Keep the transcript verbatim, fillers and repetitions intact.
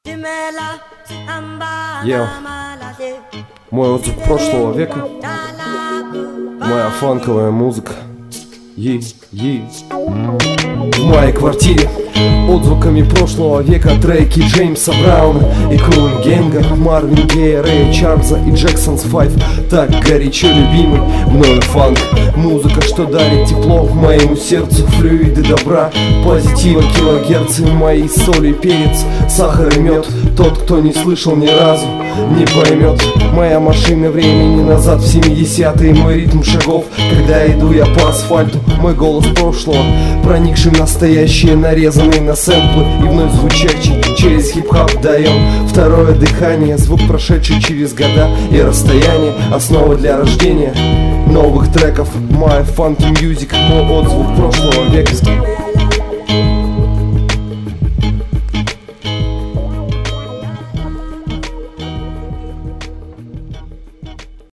Йо. Мой отзыв прошлого века. Моя фанковая музыка. Yi, yi. В моей квартире отзвуками прошлого века треки Джеймса Брауна и Кулин Генга, Марвин Гея, Рэя Чарльза и Джексонс Файв. Так горячо любимый мною фанк. Музыка, что дарит тепло моему сердцу, флюиды добра, позитива, килогерцы, мои соли, перец, сахар и мед. Тот, кто не слышал ни разу, не поймет. Моя машина времени назад в семидесятые, мой ритм шагов, когда иду я по асфальту, мой голос прошлого, проникший в настоящее, нарезанный на сэмплы и вновь звучащий через хип-хап. Даем второе дыхание, звук, прошедший через года и расстояние, основа для рождения новых треков. My funky music, мой отзвук прошлого века.